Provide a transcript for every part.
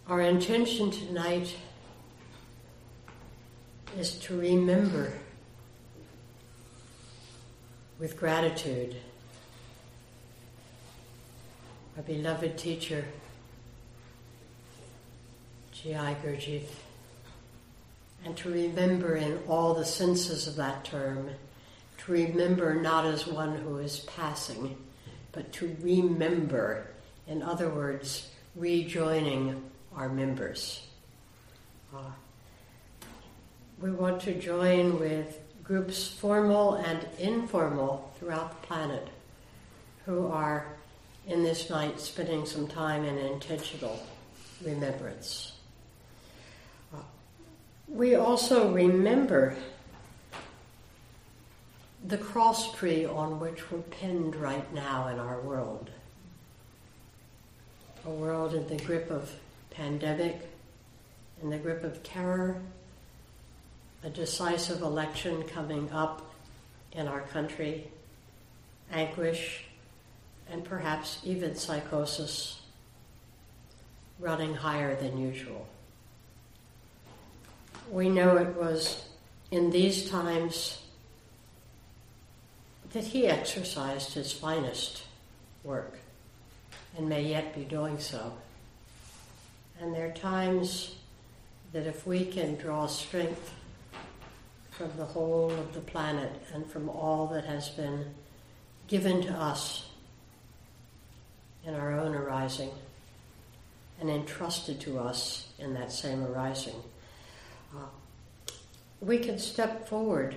Our intention tonight is to remember with gratitude our beloved teacher, G.I. Gurdjieff, and to remember in all the senses of that term, to remember not as one who is passing, but to remember, in other words, rejoining our members. We want to join with groups formal and informal throughout the planet who are in this night spending some time in intentional remembrance. We also remember the cross tree on which we're pinned right now in our world. A world in the grip of pandemic, in the grip of terror, a decisive election coming up in our country, anguish, and perhaps even psychosis running higher than usual. We know it was in these times that he exercised his finest work and may yet be doing so. And there are times that if we can draw strength from the whole of the planet and from all that has been given to us in our own arising and entrusted to us in that same arising, we can step forward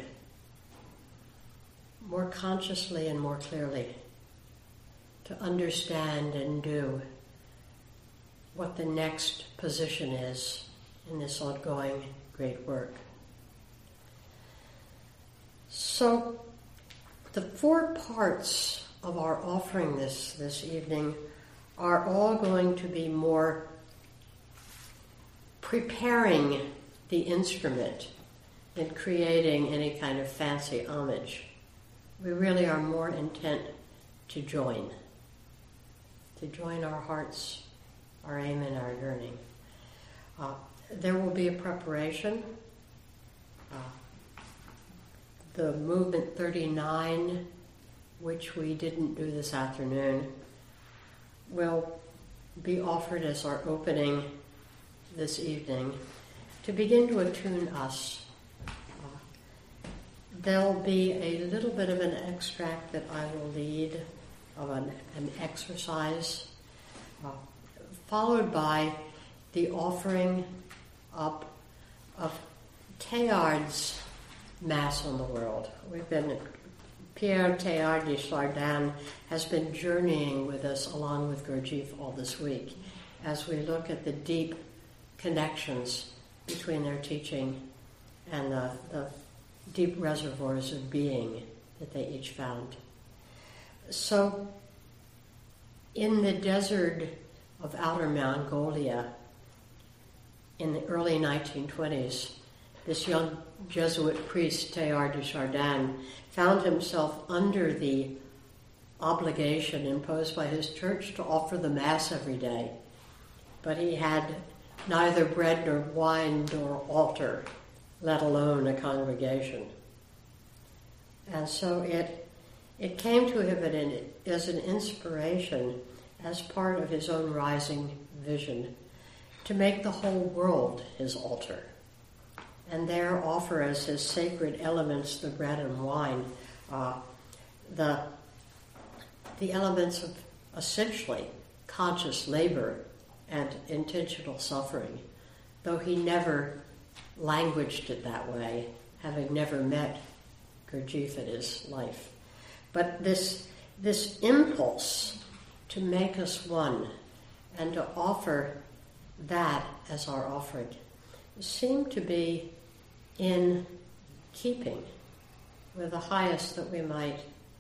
more consciously and more clearly to understand and do what the next position is in this ongoing great work. So, the 4 parts of our offering this evening are all going to be more preparing the instrument than creating any kind of fancy homage. We really are more intent to join our hearts, our aim and our yearning. There will be a preparation. The Movement 39, which we didn't do this afternoon, will be offered as our opening this evening to begin to attune us. There'll be a little bit of an extract that I will lead of an exercise, followed by the offering up of Teilhard's Mass on the World. Pierre Teilhard de Chardin has been journeying with us along with Gurdjieff all this week as we look at the deep connections between their teaching and the deep reservoirs of being that they each found. So, in the desert of Outer Mongolia in the early 1920s, this young Jesuit priest, Teilhard de Chardin, found himself under the obligation imposed by his church to offer the Mass every day. But he had neither bread nor wine nor altar, let alone a congregation. And so it came to him as an inspiration, as part of his own rising vision, to make the whole world his altar, and there offer as his sacred elements the bread and wine, the elements of essentially conscious labor and intentional suffering, though he never languaged it that way, having never met Gurdjieff in his life. But this impulse to make us one and to offer that as our offering seemed to be in keeping with the highest that we might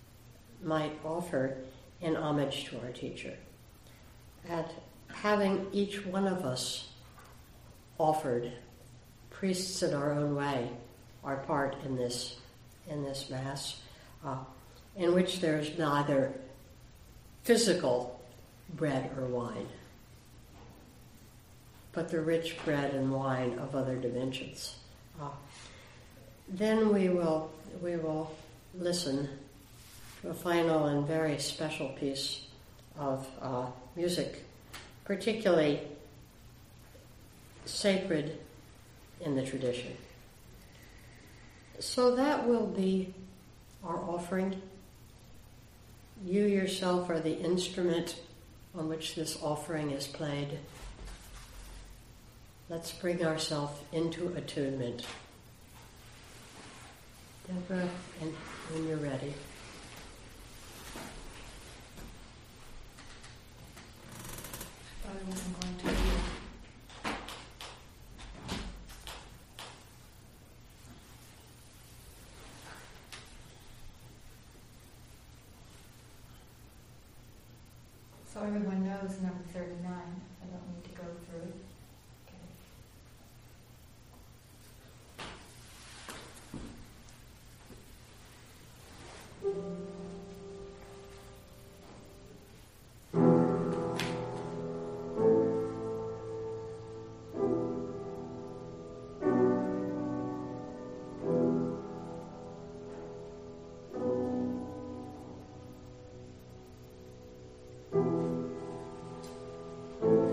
offer in homage to our teacher. And having each one of us offered, priests in our own way, our part in this Mass, in which there is neither physical bread or wine, but the rich bread and wine of other dimensions. Then we will listen to a final and very special piece of music, particularly sacred in the tradition. So that will be our offering. You yourself are the instrument on which this offering is played. Let's bring ourselves into attunement. Deborah, and when you're ready. I wasn't going to do. So everyone knows number 39. I don't need to go through it. Okay.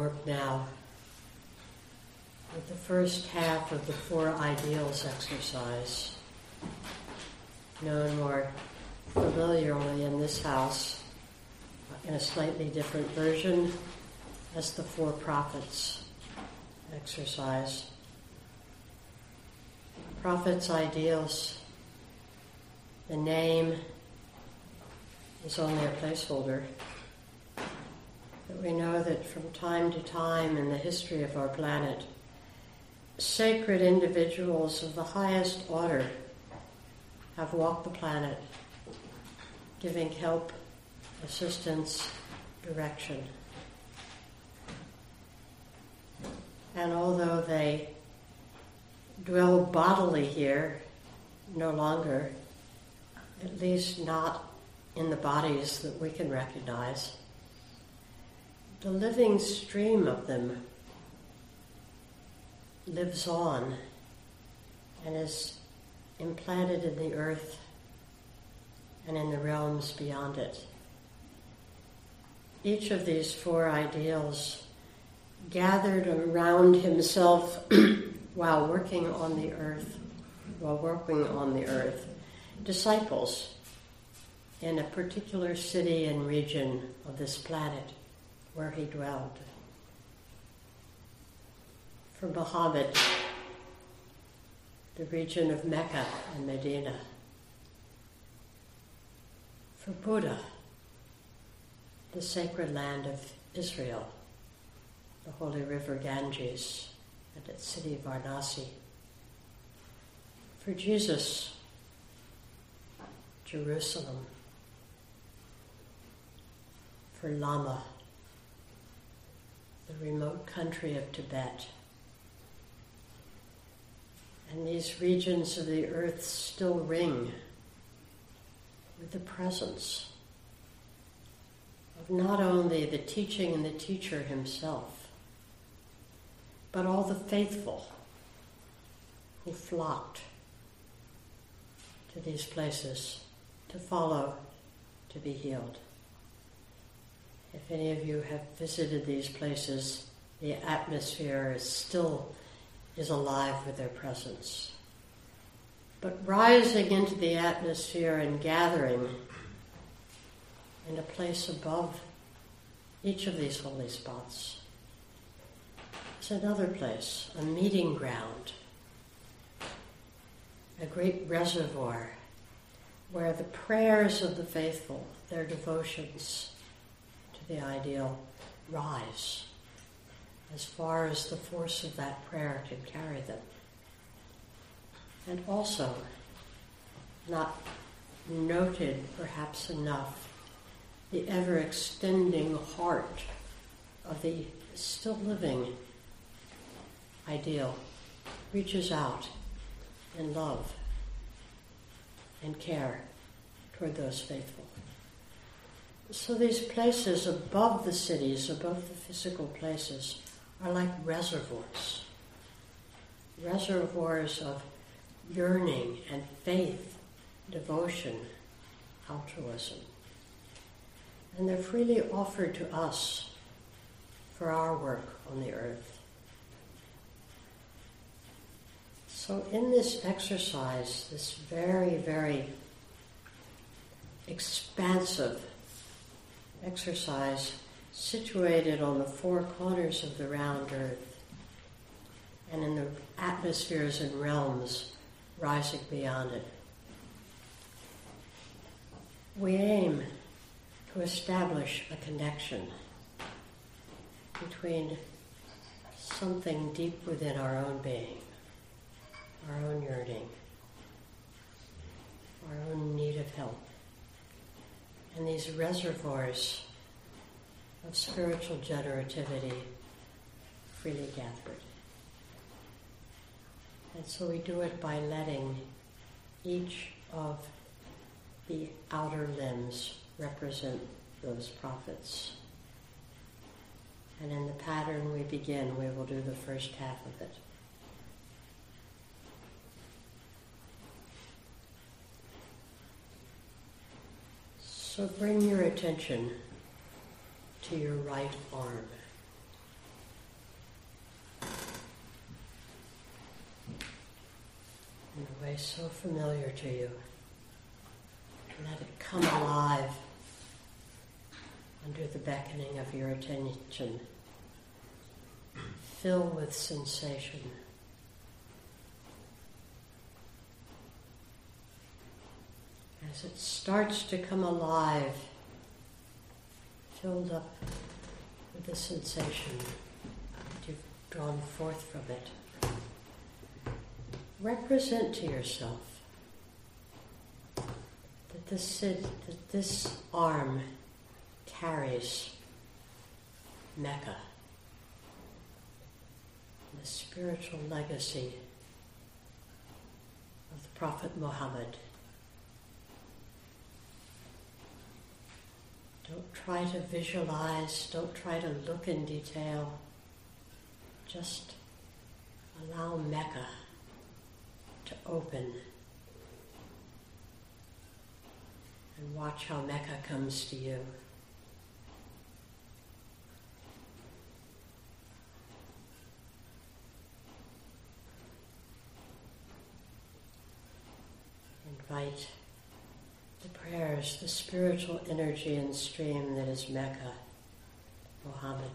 work now with the first half of the 4 ideals exercise, known more familiarly in this house in a slightly different version as the 4 prophets exercise. Prophets' ideals, the name is only a placeholder, but we know that from time to time in the history of our planet, sacred individuals of the highest order have walked the planet, giving help, assistance, direction. And although they dwell bodily here, no longer, at least not in the bodies that we can recognize, the living stream of them lives on and is implanted in the earth and in the realms beyond it. Each of these 4 ideals gathered around himself while working on the earth, disciples in a particular city and region of this planet where he dwelled. For Muhammad, the region of Mecca and Medina. For Buddha, the sacred land of Israel, the holy river Ganges and its city Varanasi. For Jesus, Jerusalem. For Lama, the remote country of Tibet. And these regions of the earth still ring with the presence of not only the teaching and the teacher himself, but all the faithful who flocked to these places to follow, to be healed. If any of you have visited these places, the atmosphere is alive with their presence. But rising into the atmosphere and gathering in a place above each of these holy spots is another place, a meeting ground, a great reservoir where the prayers of the faithful, their devotions to the ideal, rise as far as the force of that prayer can carry them. And also, not noted perhaps enough, the ever-extending heart of the still living ideal reaches out in love and care toward those faithful. So these places above the cities, above the physical places, are like reservoirs of yearning and faith, devotion, altruism. And they're freely offered to us for our work on the earth. So in this exercise, this very, very expansive exercise situated on the 4 corners of the round earth and in the atmospheres and realms rising beyond it, we aim to establish a connection between something deep within our own being, our own yearning, our own need of help, and these reservoirs of spiritual generativity freely gathered. And so we do it by letting each of the outer limbs represent those prophets. And in the pattern we begin, we will do the first half of it. So bring your attention to your right arm. place so familiar to you. Let it come alive under the beckoning of your attention. Fill with sensation. As it starts to come alive, filled up with the sensation that you've drawn forth from it, represent to yourself that this arm carries Mecca, the spiritual legacy of the Prophet Muhammad. Don't try to visualize, don't try to look in detail. Just allow Mecca to open and watch how Mecca comes to you. Invite the prayers, the spiritual energy and stream that is Mecca, Muhammad,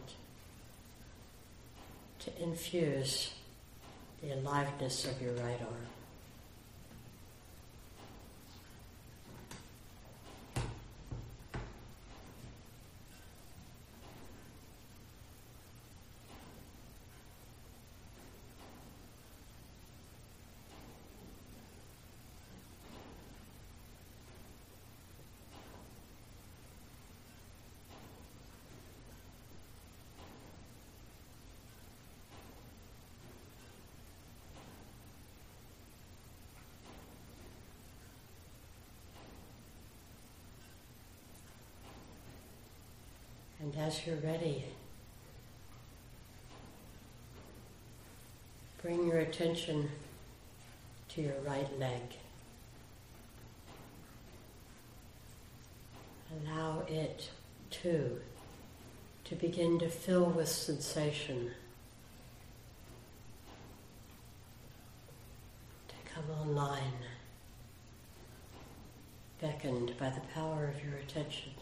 to infuse the aliveness of your right arm. And as you're ready, bring your attention to your right leg. Allow it, too, to begin to fill with sensation, to come online, beckoned by the power of your attention.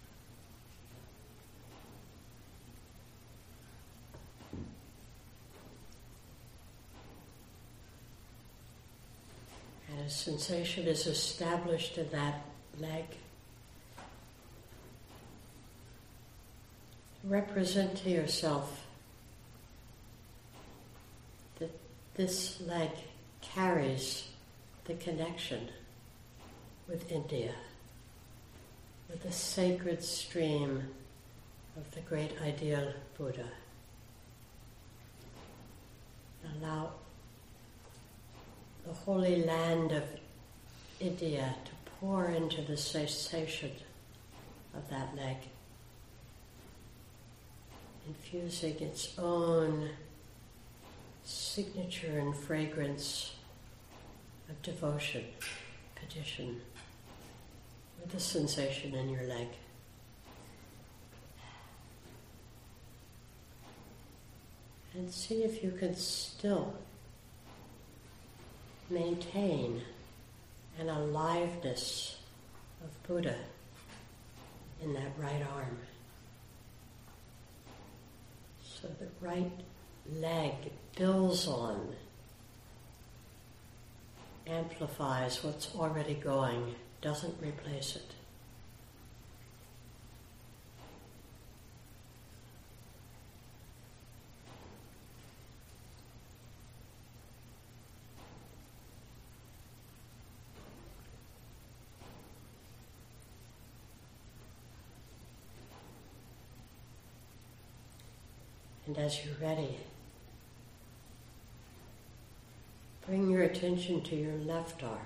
And as sensation is established in that leg, represent to yourself that this leg carries the connection with India, with the sacred stream of the great ideal Buddha. Allow the holy land of India to pour into the sensation of that leg, infusing its own signature and fragrance of devotion, petition, with the sensation in your leg. And see if you can still maintain an aliveness of Buddha in that right arm. So the right leg builds on, amplifies what's already going, doesn't replace it. And as you're ready, bring your attention to your left arm.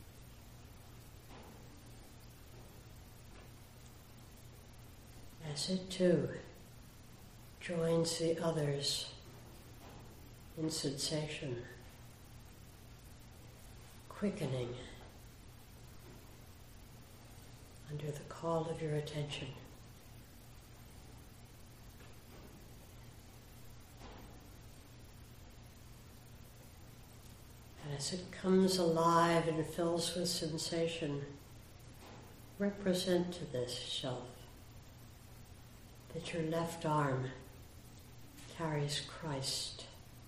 As it too joins the others in sensation, quickening under the call of your attention. as it comes alive and fills with sensation, represent to this shelf that your left arm carries Christ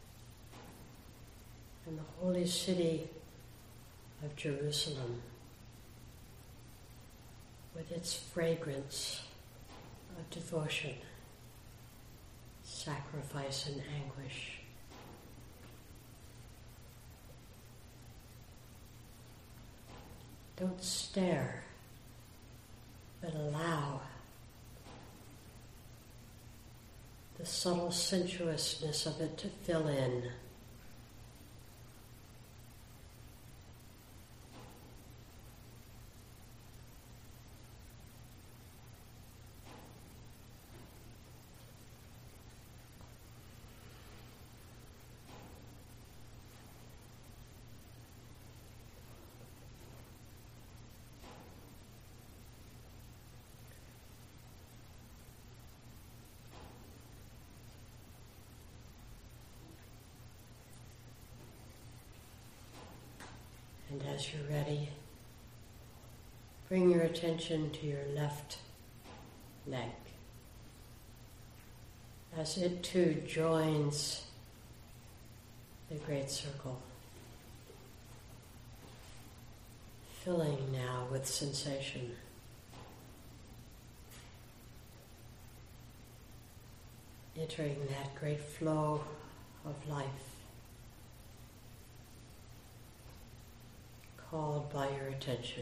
and the holy city of Jerusalem with its fragrance of devotion, sacrifice, and anguish. Don't stare, but allow the subtle sensuousness of it to fill in. And as you're ready, bring your attention to your left leg as it too joins the great circle, filling now with sensation. Entering that great flow of life, called by your attention.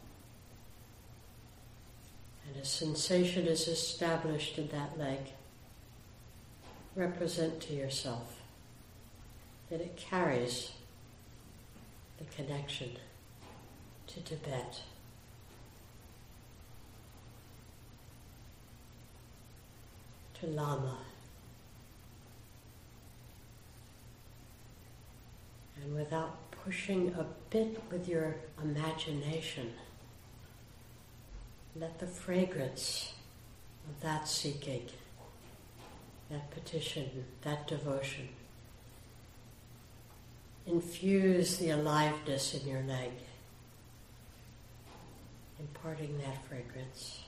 And a sensation is established in that leg. Represent to yourself that it carries the connection to Tibet. To Lama. And without pushing a bit with your imagination, let the fragrance of that seeking, that petition, that devotion, infuse the aliveness in your leg, imparting that fragrance.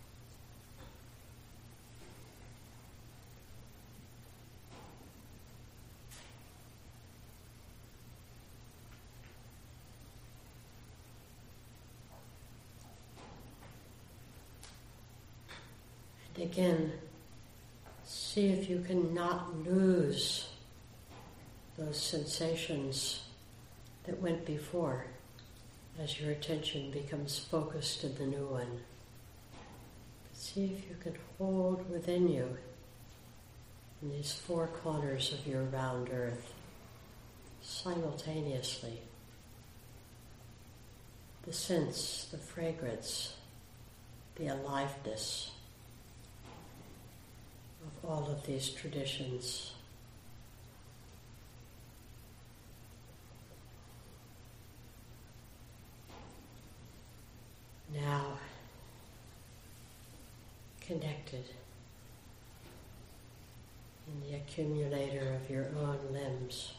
Again, see if you can not lose those sensations that went before as your attention becomes focused in the new one. See if you can hold within you, in these four corners of your round earth, simultaneously, the sense, the fragrance, the aliveness of all of these traditions. Now, connected in the accumulator of your own limbs.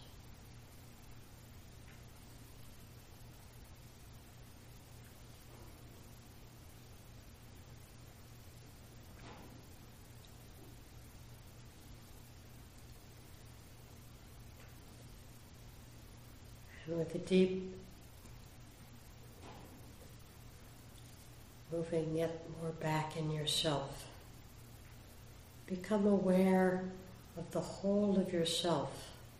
And with a deep, moving yet more back in yourself, become aware of the whole of yourself.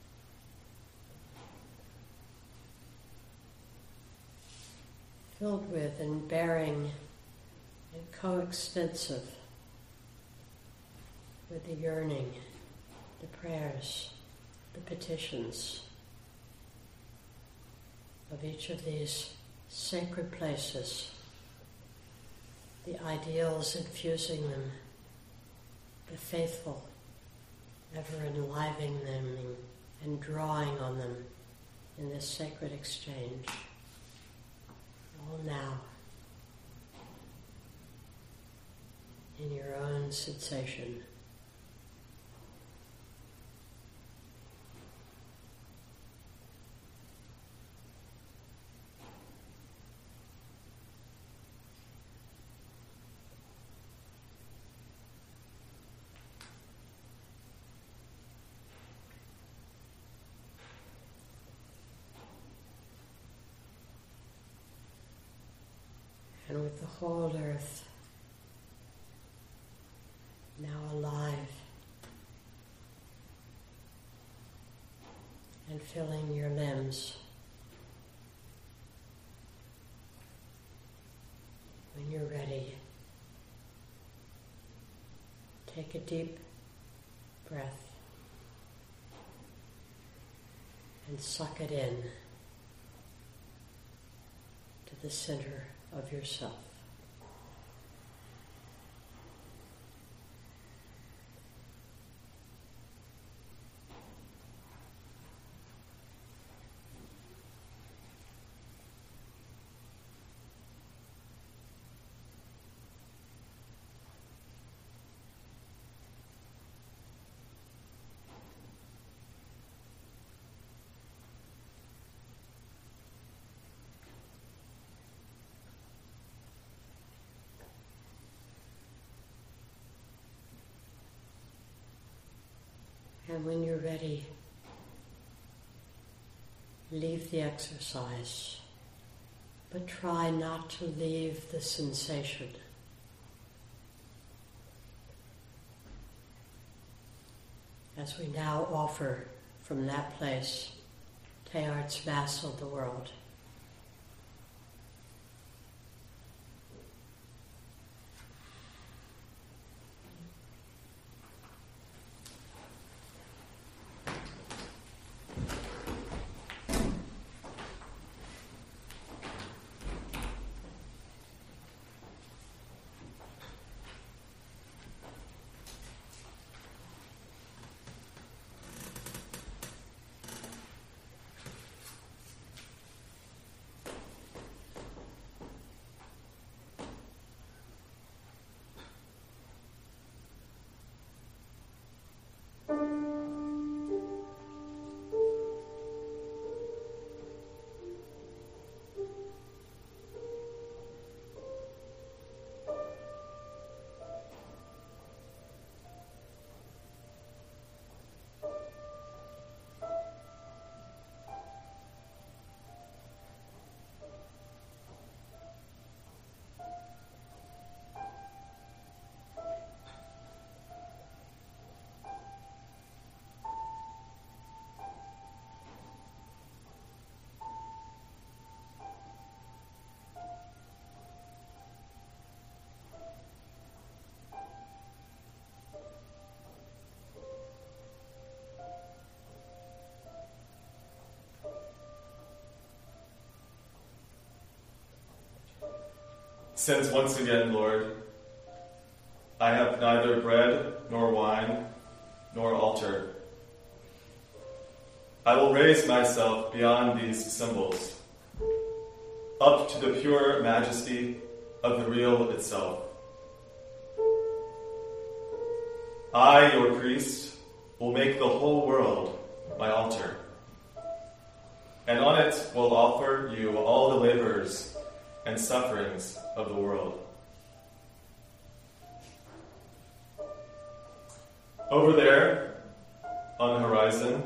Filled with and bearing and coextensive with the yearning, the prayers, the petitions of each of these sacred places, the ideals infusing them, the faithful ever enlivening them and drawing on them in this sacred exchange. All now, in your own sensation. with the whole earth now alive and filling your limbs. When you're ready, take a deep breath and suck it in to the center of yourself. And when you're ready, leave the exercise, but try not to leave the sensation. As we now offer from that place, Teilhard's Mass of the World. Since once again, Lord, I have neither bread nor wine nor altar, I will raise myself beyond these symbols, up to the pure majesty of the real itself. I, your priest, will make the whole world my altar, and on it will offer you all the labors and sufferings of the world. Over there, on the horizon,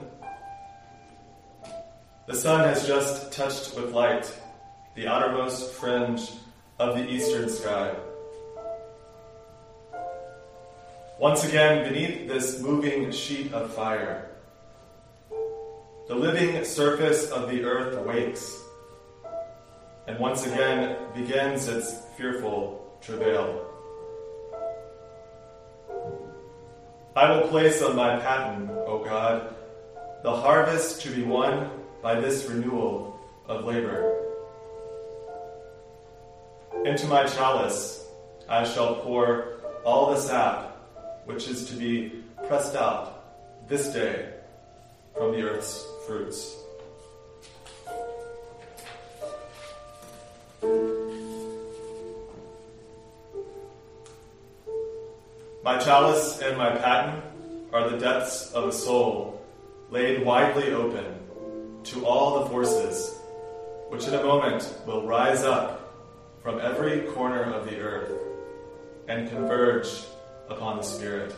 the sun has just touched with light the outermost fringe of the eastern sky. Once again, beneath this moving sheet of fire, the living surface of the earth wakes, and once again begins its fearful travail. I will place on my paten, O God, the harvest to be won by this renewal of labor. Into my chalice I shall pour all the sap which is to be pressed out this day from the earth's fruits. My chalice and my paten are the depths of a soul laid widely open to all the forces which in a moment will rise up from every corner of the earth and converge upon the Spirit.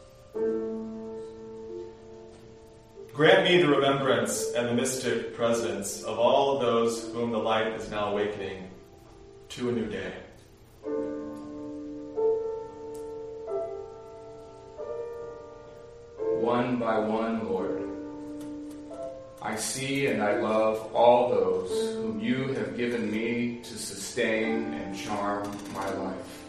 Grant me the remembrance and the mystic presence of all those whom the light is now awakening to a new day. one by one, Lord. I see and I love all those whom you have given me to sustain and charm my life.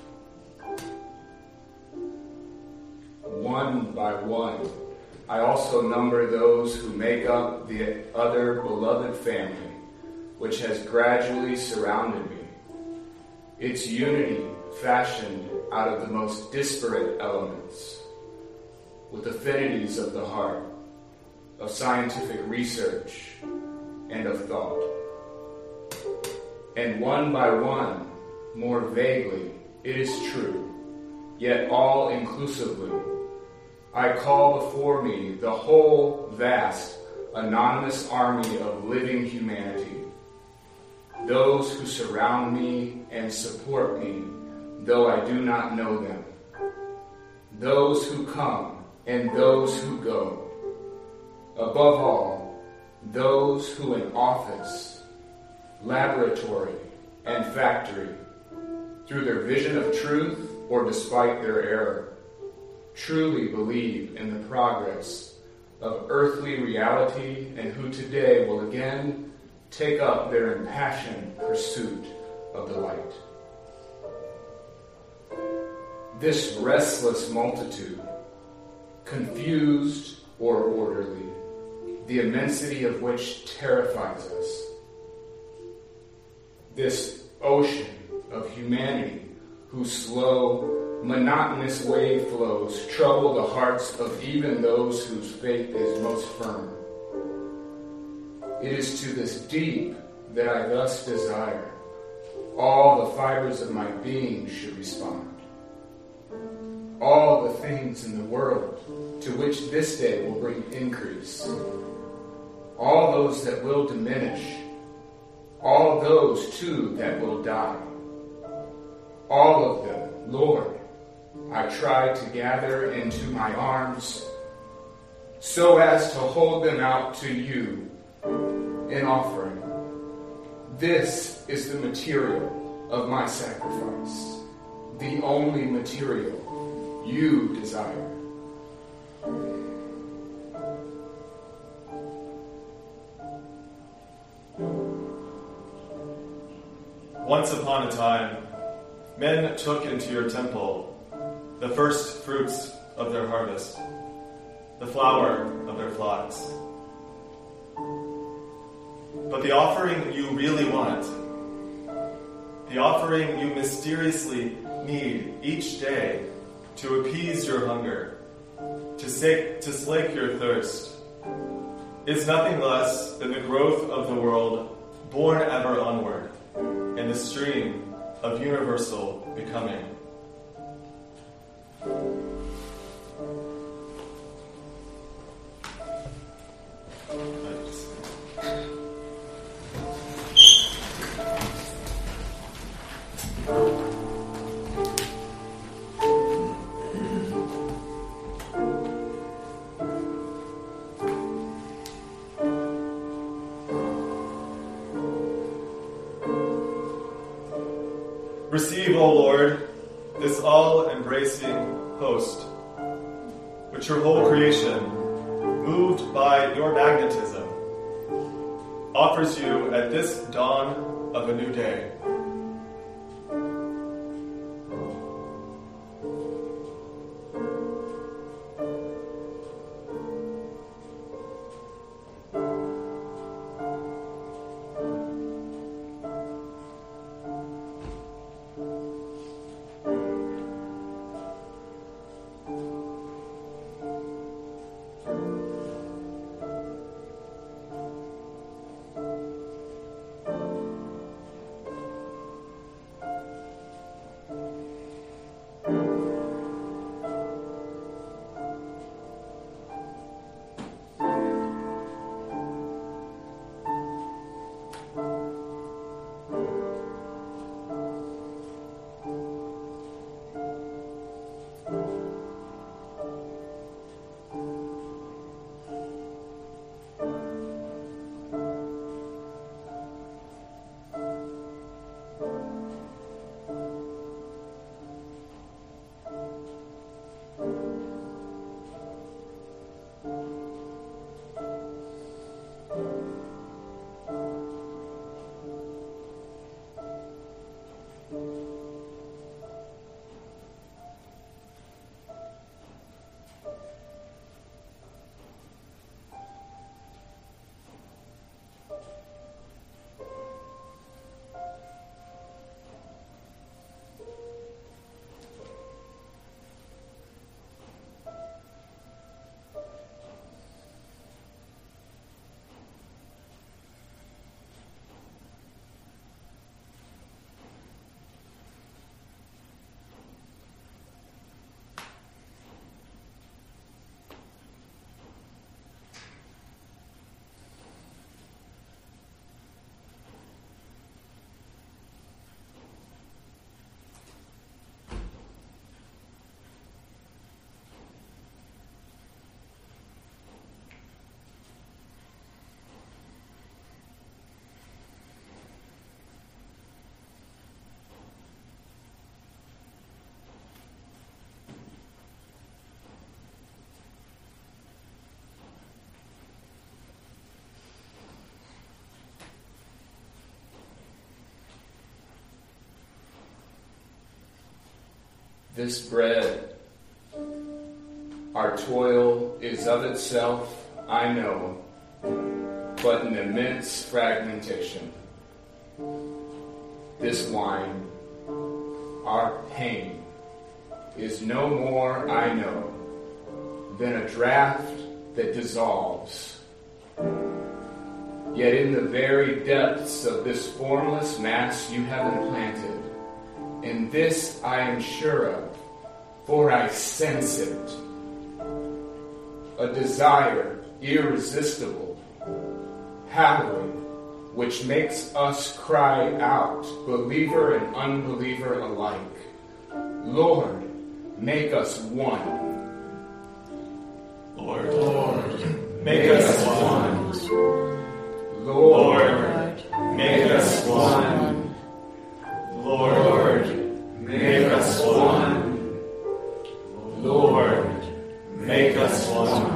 One by one, I also number those who make up the other beloved family, which has gradually surrounded me. Its unity fashioned out of the most disparate elements, with affinities of the heart, of scientific research, and of thought. And one by one, more vaguely, it is true, yet all inclusively, I call before me the whole vast, anonymous army of living humanity, those who surround me and support me, though I do not know them, those who come and those who go, above all, those who in office, laboratory, and factory, through their vision of truth or despite their error, truly believe in the progress of earthly reality and who today will again take up their impassioned pursuit of the light. This restless multitude, confused or orderly, the immensity of which terrifies us. This ocean of humanity whose slow, monotonous wave flows trouble the hearts of even those whose faith is most firm. It is to this deep that I thus desire all the fibers of my being should respond. All the things in the world to which this day will bring increase. All those that will diminish. All those, too, that will die. All of them, Lord, I try to gather into my arms so as to hold them out to you in offering. This is the material of my sacrifice, the only material you desire. Once upon a time, men took into your temple the first fruits of their harvest, the flower of their flocks. But the offering you really want, the offering you mysteriously need each day to appease your hunger, to slake your thirst, is nothing less than the growth of the world born ever onward in the stream of universal becoming. Receive, O Lord, this all-embracing host, which your whole creation, moved by your magnetism, offers you at this dawn of a new day. this bread. Our toil is of itself, I know, but an immense fragmentation. This wine, our pain, is no more, I know, than a draught that dissolves. Yet in the very depths of this formless mass you have implanted, and this I am sure of, for I sense it, a desire irresistible, hallowing, which makes us cry out, believer and unbeliever alike, Lord, make us one. Lord, make us one. Lord, make us one. Lord, make us one. Lord, make us one.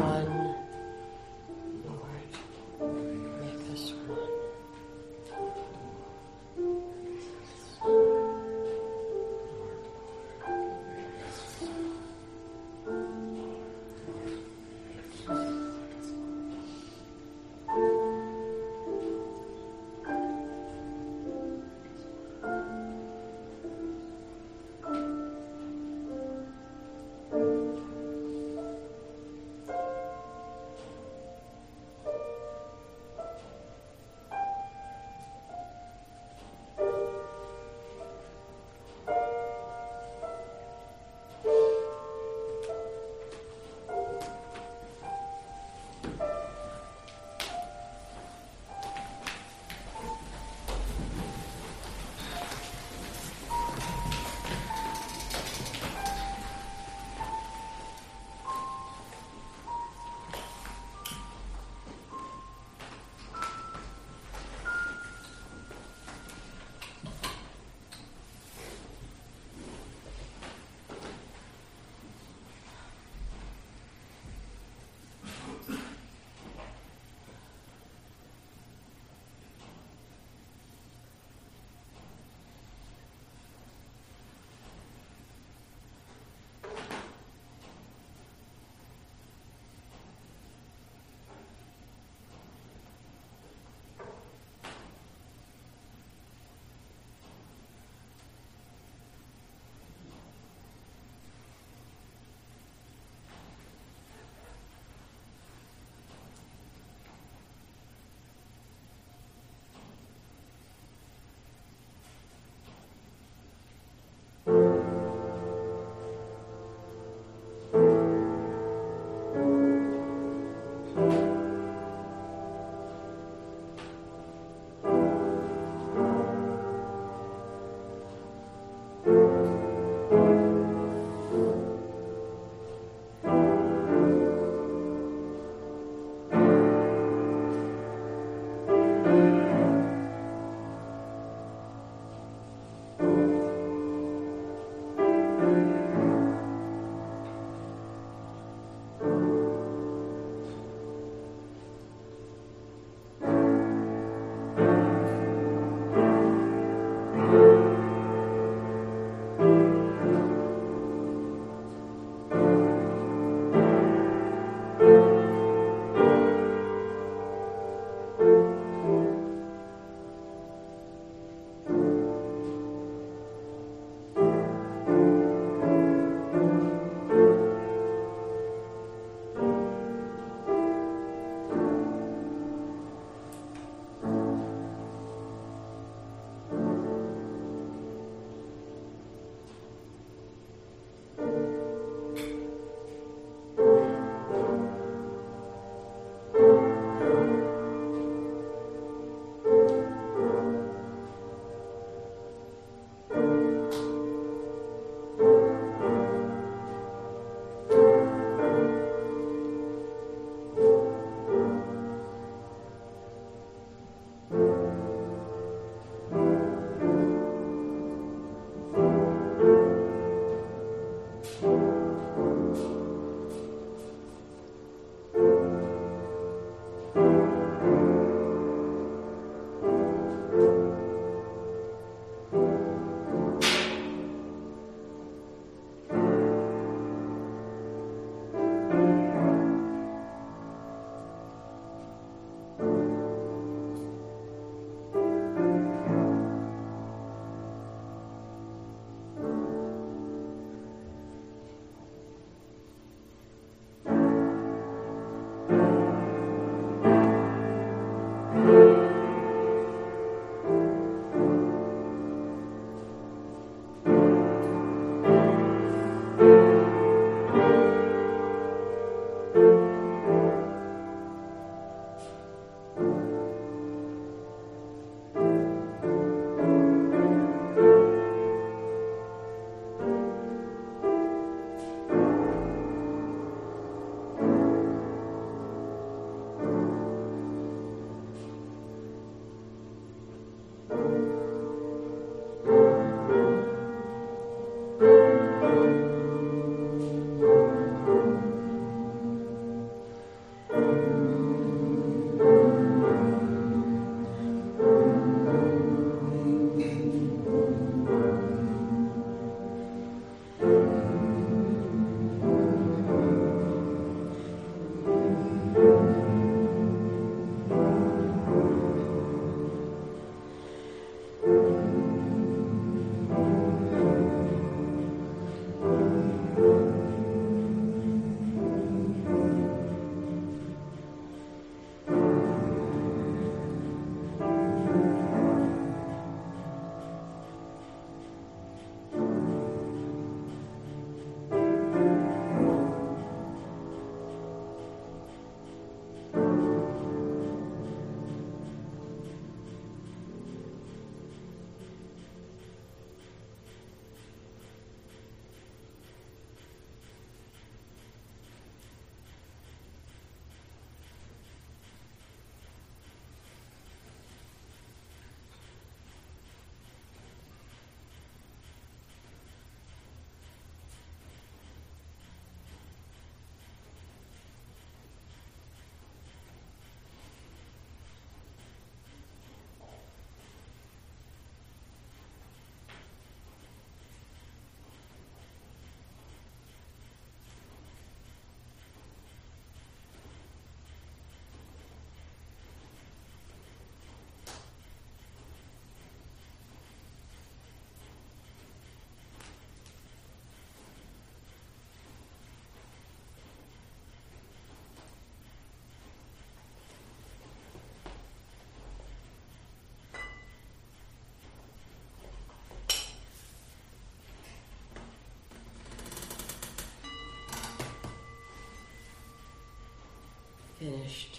finished.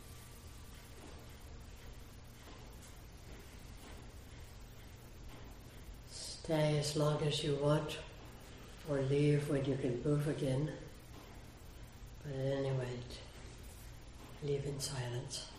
Stay as long as you want, or leave when you can move again. But at any rate, leave in silence.